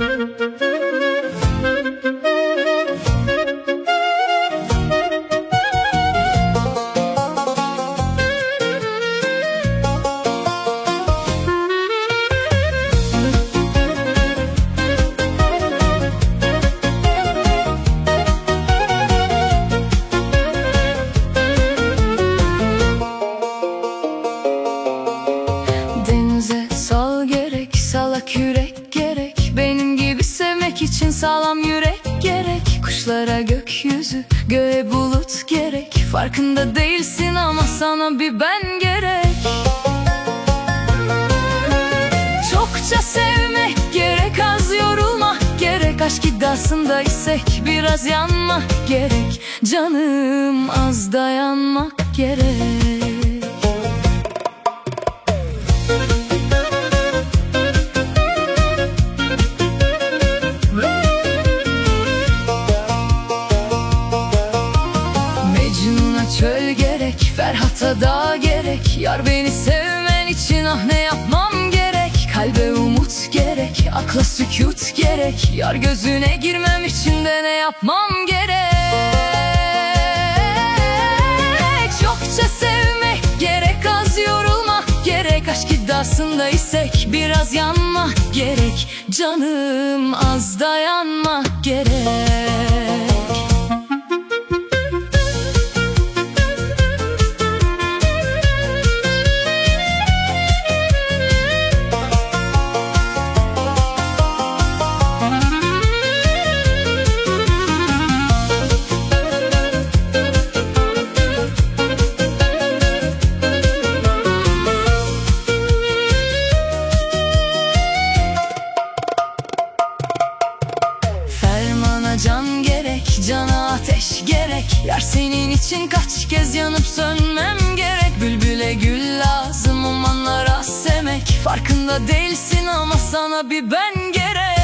Sal gerek, salak yürek gerek. Benim gibi sevmek için sağlam yürek gerek. Kuşlara gökyüzü, göğe bulut gerek. Farkında değilsin ama sana bir ben gerek. Çokça sevmek gerek, az yorulma gerek. Aşk iddiasında isek biraz yanma gerek. Canım az dayanmak gerek. Çöl gerek, Ferhat'a dağ gerek. Yar beni sevmen için ah ne yapmam gerek. Kalbe umut gerek, akla sükut gerek. Yar gözüne girmem için de ne yapmam gerek. Çokça sevmek gerek, az yorulma gerek. Aşk iddiasında isek biraz yanma gerek. Canım az dayanma gerek. Can gerek, cana ateş gerek. Yar senin için kaç kez yanıp sönmem gerek. Bülbüle gül lazım, umanlara sevmek. Farkında değilsin ama sana bir ben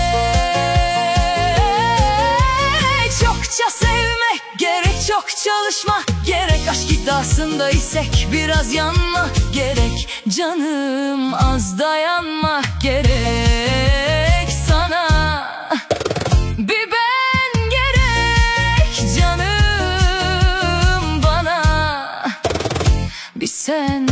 gerek. Çokça sevmek gerek, çok çalışma gerek. Aşk iddiasında isek biraz yanma gerek. Canım az dayanma gerek. Sana bir ben sen